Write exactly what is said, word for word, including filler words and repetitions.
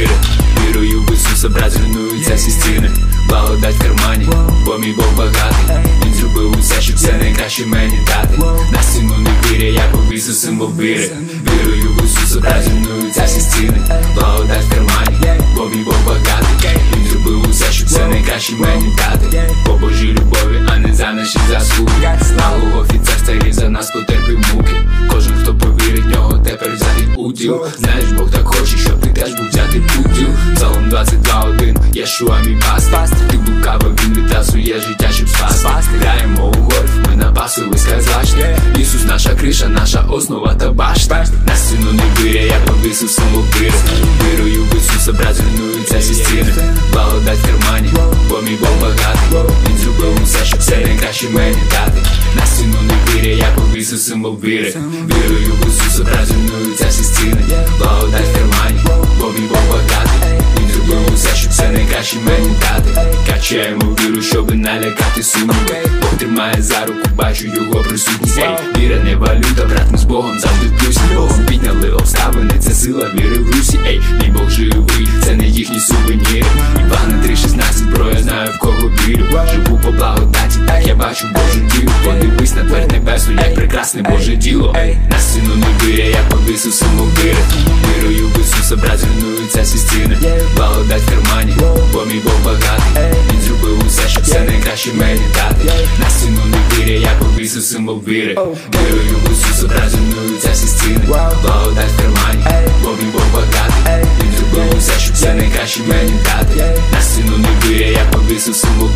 віри. Вірую в Ісуса, брат, зруйнуються всі стіни. Благодать в кармані, бо мій Бог багатий. Він зробив усе, щоб все найкраще мені дати. На стіну не віря, я повісив символ віри. Вірую в Ісуса, брат, зруйнуються всі стіни. Благодать в кармані, бо мій Бог багатий. Він зробив усе, щоб все найкраще мені дати. По Божій любові, а не за наші заслуги. Наглого офіцер старів за нас потерпів муки. Кожен, хто повірить в нього, тепер взятий уділ. Знаєш, Бог так хоче, щоб ти теж був взятий уділ. Псалом двадцять два один, Єшуа мій пастир. Ти блукава, він віддав своє життя, щоб спасти. Граємо у гольф, ми на пасовиська злачні. Ісус наша криша, наша основа та башта. На стіну не віря, я повісив символ віри. Вірую в Ісуса, брат, зруйнуються всі стіни. Благодать в кармані, бо мій Бог багатий. Він зробив усе, щоб все найкраще мені дати. На стіну не віря, я повісив символ віри. Вірую в Ісуса, брат, зруйнуються всі стіни. Благодать в кармані, бо мій Бог багатий. Він зробив усе, щоб все найкраще мені дати. Качаємо віру, щоби налякати сумніви. Бог тримає за руку, бачу його присутність. Ей, віра не валюта, брат, ми з Богом завжди в плюсі. Богом підняли обставини, це сила віри в Русі. Ей, мій Бог живий, це не їхні сувеніри. Івана три шістнадцять, бро, я знаю, в кого вірю. Живу по благодаті, так я бачу Божу дію. Подивись на твердь небесну, як прекрасне Боже діло. На стіну не віря, я повісив символ віри. Вірую в Ісуса, брат, зруйнуються всі стіни. Благодать в кармані, бо мій Бог багатий. Він зробив усе, щоб все найкраще мені дати. На стіну не віря, я повісив символ віри. Вірую в Ісуса, брат, зруйнуються всі стіни. Благодать в кармані, бо мій Бог багатий. Він зробив усе, щоб все найкраще мені дати. На стіну не віря, я повісив символ